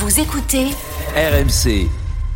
Vous écoutez RMC.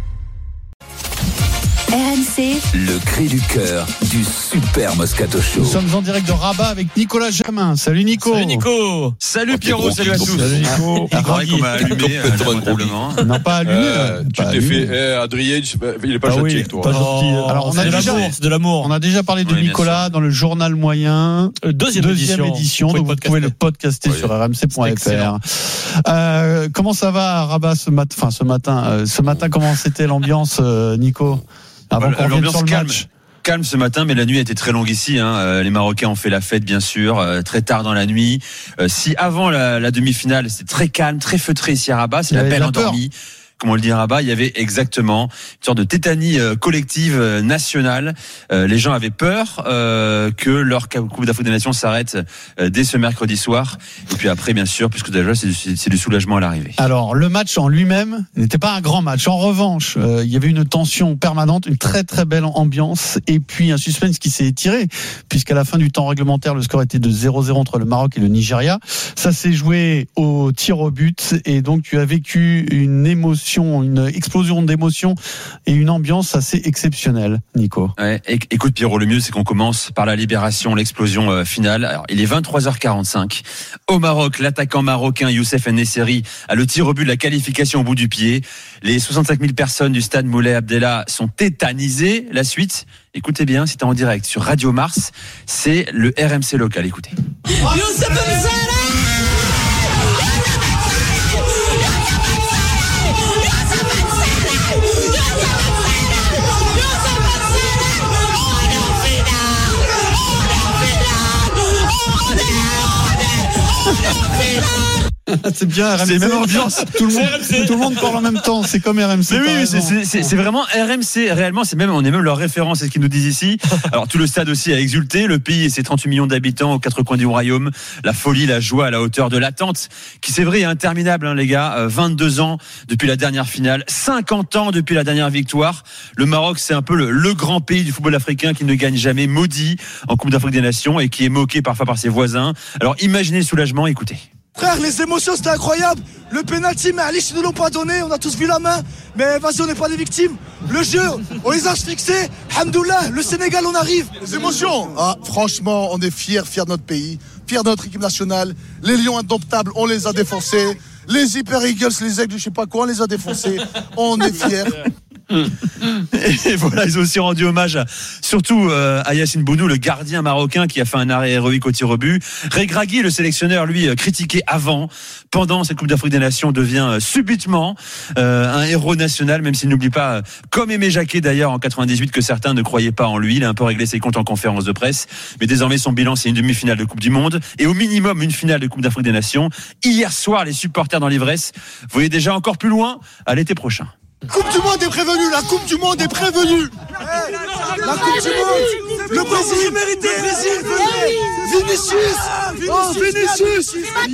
RMC, Le cri du cœur du Super Moscato Show. Nous sommes en direct de Rabat avec Nicolas Jamin. Salut Nico. Salut Nico. Salut Pierrot, salut à tous. Salut Nico. Il paraît qu'on m'a allumé lamentablement. Non, pas allumé. Tu t'es fait Adrien, il est pas gentil avec toi. Pas gentil. Alors C'est de l'amour. on a déjà parlé de Oui, bien Nicolas sûr. dans le journal moyen. Deuxième édition. Donc vous pouvez le podcaster sur rmc.fr. Comment ça va à Rabat ce matin? Ce matin, comment c'était l'ambiance, Nico? Avant qu'on revienne sur le match. Calme ce matin, mais la nuit a été très longue ici. Les Marocains ont fait la fête, bien sûr, très tard dans la nuit. Si avant la demi-finale, c'était très calme, très feutré ici à Rabat, c'est la belle endormie. Comme on le dit à Rabat, il y avait exactement une sorte de tétanie collective nationale. Les gens avaient peur que leur Coupe d'Afrique des Nations s'arrête dès ce mercredi soir. Et puis après, bien sûr, puisque déjà c'est du soulagement à l'arrivée. Alors, le match en lui-même n'était pas un grand match. En revanche, il y avait une tension permanente, une très très belle ambiance, et puis un suspense qui s'est étiré, puisqu'à la fin du temps réglementaire, le score était de 0-0 entre le Maroc et le Nigeria. Ça s'est joué au tir au but, et donc tu as vécu une explosion d'émotions et une ambiance assez exceptionnelle, Nico. Ouais, écoute Pierrot, le mieux c'est qu'on commence par la libération, l'explosion finale. Alors, il est 23h45. Au Maroc, l'attaquant marocain Youssef En-Nesyri a le tir au but de la qualification au bout du pied. Les 65 000 personnes du stade Moulay Abdellah sont tétanisées. La suite, écoutez bien, c'était en direct sur Radio Mars. C'est le RMC local, écoutez. Youssef En-Nesyri! C'est bien RMC. C'est même ambiance. Tout le monde parle en même temps. C'est comme RMC. Mais oui, c'est vraiment RMC. Réellement, on est même leur référence, c'est ce qu'ils nous disent ici. Alors, tout le stade aussi a exulté. Le pays et ses 38 millions d'habitants aux quatre coins du royaume. La folie, la joie à la hauteur de l'attente, qui c'est vrai est interminable, les gars. 22 ans depuis la dernière finale. 50 ans depuis la dernière victoire. Le Maroc, c'est un peu le grand pays du football africain qui ne gagne jamais, maudit en Coupe d'Afrique des Nations et qui est moqué parfois par ses voisins. Alors, imaginez le soulagement, écoutez. Frère, les émotions c'était incroyable. Le penalty, mais Alice, ils ne l'ont pas donné. On a tous vu la main. Mais vas-y, on n'est pas des victimes. Le jeu, on les a fixés. Alhamdoulilah, le Sénégal, on arrive. Les émotions. Franchement, on est fiers de notre pays, fiers de notre équipe nationale. Les Lions indomptables, on les a défoncés. Les Hyper Eagles, les Aigles, je sais pas quoi, on les a défoncés. On est fiers. Et voilà, ils ont aussi rendu hommage surtout à Yassine Bounou, le gardien marocain qui a fait un arrêt héroïque au tir au but. Regragui, le sélectionneur, lui, critiqué pendant cette Coupe d'Afrique des Nations, devient subitement un héros national, même s'il n'oublie pas, comme Aimé Jacquet d'ailleurs en 98, que certains ne croyaient pas en lui. Il a un peu réglé ses comptes en conférence de presse, mais désormais son bilan, c'est une demi-finale de Coupe du Monde et au minimum une finale de Coupe d'Afrique des Nations. Hier soir, les supporters dans l'ivresse voyaient déjà encore plus loin à l'été prochain. Coupe du Monde est prévenue, la Coupe du Monde est prévenue. La Coupe du Monde, le Brésil mérité, Vinicius.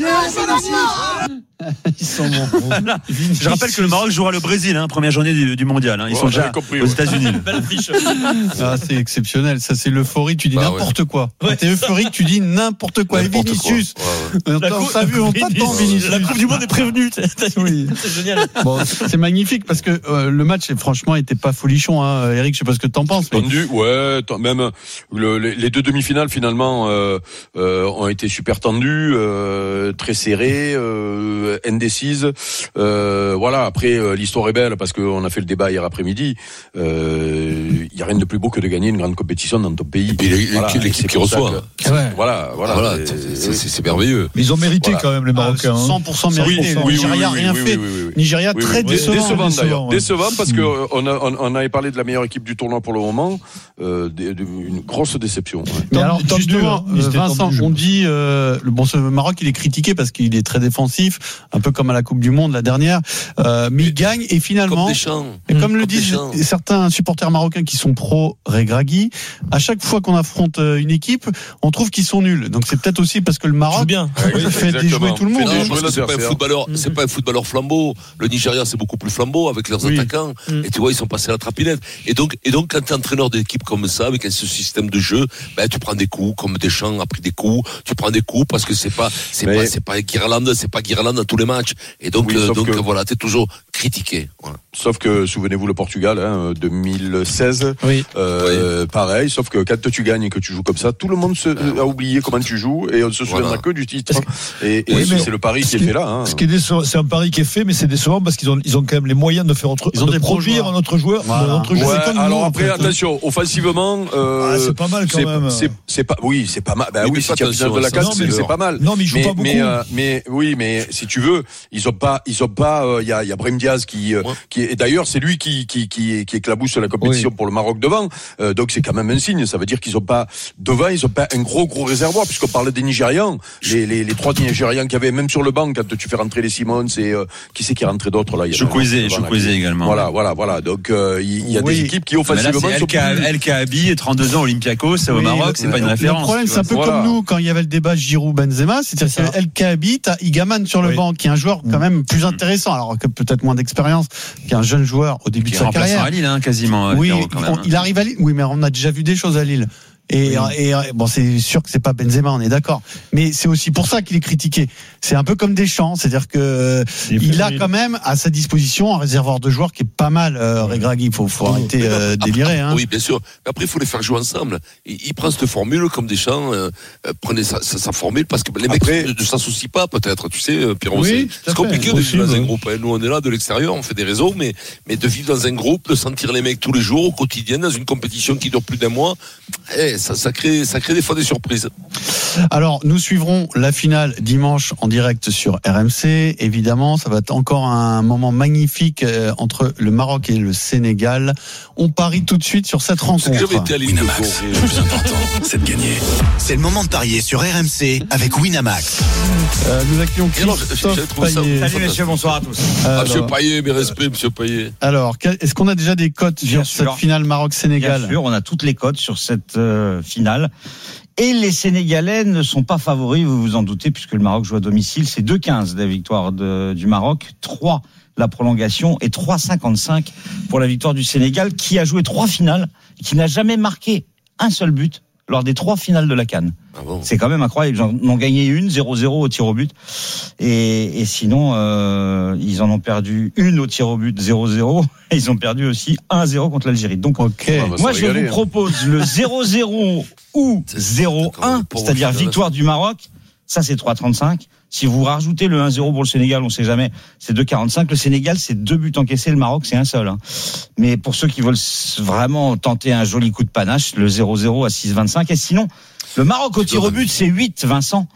Ils sont bons. Voilà. Je rappelle que le Maroc jouera le Brésil, première journée du mondial. Ils sont déjà aux États-Unis. C'est exceptionnel. Ça, c'est l'euphorie. Tu dis n'importe quoi. Ouais. T'es euphorique, tu dis n'importe quoi. Et Vinicius. On t'a vu, on t'attend, Vinicius. La Coupe du Monde est prévenue. Oui. C'est génial. Bon, c'est magnifique parce que le match, franchement, était pas folichon. Eric, je sais pas ce que t'en penses. Mais... Tendu, ouais. Même les deux demi-finales finalement ont été super tendues, très serrées. Indécise. Voilà. Après, l'histoire est belle parce qu'on a fait le débat hier après-midi. Il y a rien de plus beau que de gagner une grande compétition dans ton pays. Et l'équipe qui reçoit. Voilà. C'est merveilleux. Mais ils ont mérité quand même les Marocains. 100% mérité. Nigeria rien fait. Nigeria très décevant. Décevant parce que on avait parlé de la meilleure équipe du tournoi pour le moment. Une grosse déception. Mais alors justement, Vincent, on dit ce Maroc il est critiqué parce qu'il est très défensif, un peu comme à la Coupe du Monde la dernière, mais il gagne et finalement, comme le disent certains supporters marocains qui sont pro Regragui, à chaque fois qu'on affronte une équipe, on trouve qu'ils sont nuls. Donc c'est peut-être aussi parce que le Maroc fait déjouer tout le monde. C'est pas un footballeur flambeau. Le Nigeria c'est beaucoup plus flambeau avec leurs attaquants. Et tu vois ils sont passés à la trapinette. Et donc quand tu es entraîneur d'équipe comme ça avec ce système de jeu, tu prends des coups comme Deschamps a pris des coups. Tu prends des coups parce que c'est pas Guirlande tous les matchs. Et donc, Oui, voilà, t'es toujours critiqué. Voilà. Sauf que, souvenez-vous, le Portugal, 2016, Oui. pareil, sauf que quand tu gagnes et que tu joues comme ça, tout le monde a oublié comment tu joues et on ne se souviendra que du titre. Et c'est le pari qui est fait là. Hein. Ce qui est décevant, c'est un pari qui est fait, mais c'est décevant parce qu'ils ont quand même les moyens de faire produire un autre joueur. Voilà. Alors après, attention, offensivement, c'est pas mal quand même. C'est pas mal. Ben oui, si tu as finale de la CAN, CAN, c'est pas mal. Non, mais ils jouent pas beaucoup. Mais si tu veux, ils ont pas, il y a Brahim Diaz qui et d'ailleurs, c'est lui qui éclabousse la compétition pour le Maroc devant. Donc c'est quand même un signe. Ça veut dire qu'ils ont pas devant, ils ont pas un gros réservoir, puisqu'on parlait des Nigérians, les 3 Nigérians qu'il y avait même sur le banc quand tu fais rentrer les Simons, c'est qui c'est qui est rentré d'autres là? Chukwueze également. Voilà. Donc il y a des équipes qui offensivement sont El Kaabi, 32 ans, Olympiakos, au Maroc, c'est pas une référence. Le problème, c'est un peu comme nous quand il y avait le débat Giroud-Benzema, c'est-à-dire que El Kaabi, t'as Igaman sur le banc, qui est un joueur quand même plus intéressant, alors que peut-être moins d'expérience qu'un jeune joueur au début de sa carrière. À Lille, quasiment. Oui, quand même. il arrive à Lille. Oui, mais on a déjà vu des choses à Lille. Et bon, c'est sûr que c'est pas Benzema, on est d'accord. Mais c'est aussi pour ça qu'il est critiqué. C'est un peu comme Deschamps, c'est-à-dire que il a quand même à sa disposition un réservoir de joueurs qui est pas mal. Regragui, faut arrêter délirer. Hein. Oui, bien sûr. Mais après, il faut les faire jouer ensemble. Il prend cette formule comme Deschamps. Prenez sa formule parce que les mecs ne s'associent pas, peut-être. Tu sais, Pierrot, c'est compliqué de vivre dans un groupe. Nous, on est là de l'extérieur, on fait des réseaux, mais de vivre dans un groupe, de sentir les mecs tous les jours, au quotidien, dans une compétition qui dure plus d'un mois. Ça crée des fois des surprises. Alors, nous suivrons la finale dimanche en direct sur RMC. Évidemment, ça va être encore un moment magnifique entre le Maroc et le Sénégal. On parie tout de suite sur cette rencontre. Winamax, le plus important, c'est de gagner. C'est le moment de parier sur RMC avec Winamax. Nous accueillons Christophe Payet. Salut messieurs, bonsoir à tous. Monsieur Payet, mes respects, monsieur Payet. Alors, est-ce qu'on a déjà des cotes sur cette finale Maroc-Sénégal? Bien sûr, on a toutes les cotes sur cette finale. Et les Sénégalais ne sont pas favoris, vous vous en doutez, puisque le Maroc joue à domicile. C'est 2,15 la victoire du Maroc, 3 la prolongation et 3,55 pour la victoire du Sénégal, qui a joué 3 finales, qui n'a jamais marqué un seul but lors des 3 finales de la CAN. Ah bon. C'est quand même incroyable. Ils en ont gagné une, 0-0 au tir au but. Et sinon, ils en ont perdu une au tir au but, 0-0. Et ils ont perdu aussi 1-0 contre l'Algérie. Donc, moi, je vous propose le 0-0 ou 0-1, c'est-à-dire victoire du Maroc. Ça, c'est 3,35. Si vous rajoutez le 1-0 pour le Sénégal, on ne sait jamais, c'est 2,45. Le Sénégal, c'est 2 buts encaissés. Le Maroc, c'est un seul. Mais pour ceux qui veulent vraiment tenter un joli coup de panache, le 0-0 à 6,25. Et sinon, le Maroc au tir au but, c'est 8, Vincent.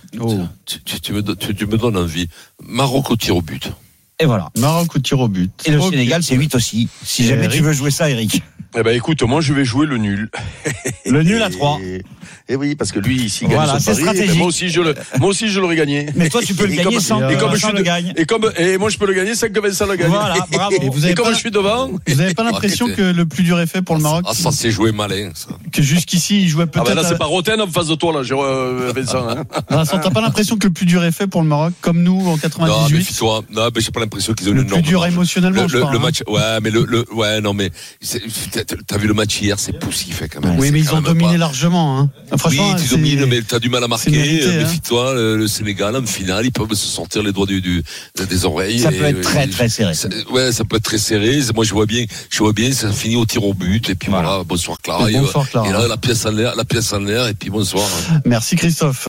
Tu me donnes envie. Maroc au tir au but. Et voilà. Maroc au tir au but. Et le Sénégal, c'est 8 aussi. Si jamais tu veux jouer ça, Eric. Eh ben écoute, moi je vais jouer le nul. Le nul à 3. Et oui, parce que lui, s'il gagne voilà, son pari, moi aussi je l'aurais gagné. Mais toi, tu peux le gagner sans que Vincent le gagne. Et moi, je peux le gagner sans que Vincent le gagne. Voilà, bravo. Et comme je suis devant. Vous n'avez pas l'impression que le plus dur est fait pour le Maroc? Ah, ça c'est joué malin, ça. Que jusqu'ici, il jouait peut-être. Ah, ben là, c'est pas Roten en face de toi, là, Vincent. Vincent, t'as pas l'impression que le plus dur est fait pour le Maroc, comme nous en 98? Non, méfie-toi. Non, mais j'ai pas l'impression qu'ils ont le plus dur émotionnellement, je crois. Le match, ouais, mais non, mais t'as vu le match hier, c'est poussif, quand même. Oui, mais ils ont dominé largement, hein. Franchement, oui, ils dominent, mais t'as du mal à marquer. Méfie-toi, le Sénégal, en finale, ils peuvent se sortir les doigts des oreilles. Ça peut être très, très serré. Ouais, ça peut être très serré. Moi, je vois bien, ça finit au tir au but, et puis voilà, bonsoir Clara. Bonsoir Clara. Et là, la pièce en l'air, et puis bonsoir. Merci Christophe.